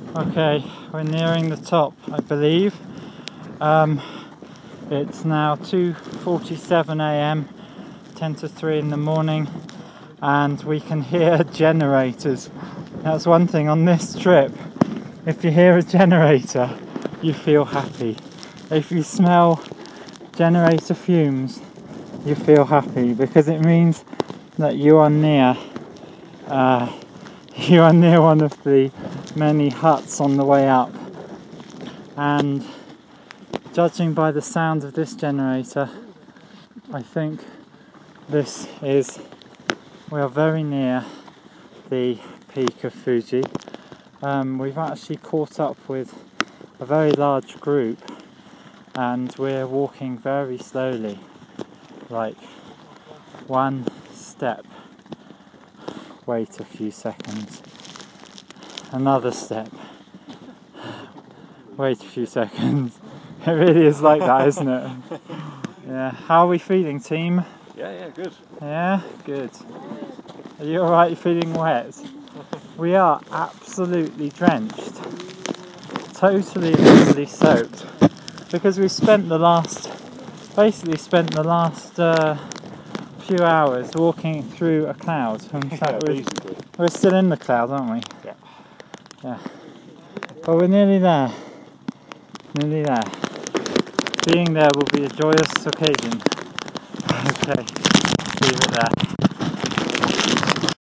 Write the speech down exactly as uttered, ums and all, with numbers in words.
Okay, we're nearing the top, I believe. Um, it's now two forty-seven a m, ten to three in the morning, and we can hear generators. That's one thing on this trip. If you hear a generator, you feel happy. If you smell generator fumes, you feel happy, because it means that you are near uh, you are near one of the many huts on the way up. And judging by the sound of this generator, I think this is we are very near the peak of Fuji. Um, we've actually caught up with a very large group, and we're walking very slowly, like one step, wait a few seconds, another step, wait a few seconds. It really is like that, isn't it? Yeah. How are we feeling, team? Yeah, yeah, good. Yeah, good. Are you alright feeling wet? We are absolutely drenched, totally and utterly soaked, because we spent the last, basically spent the last uh, few hours walking through a cloud. In fact, Yeah, we're, basically. we're still in the cloud, aren't we? Yeah. Yeah. But we're nearly there. Nearly there. Being there will be a joyous occasion. Okay, leave it there.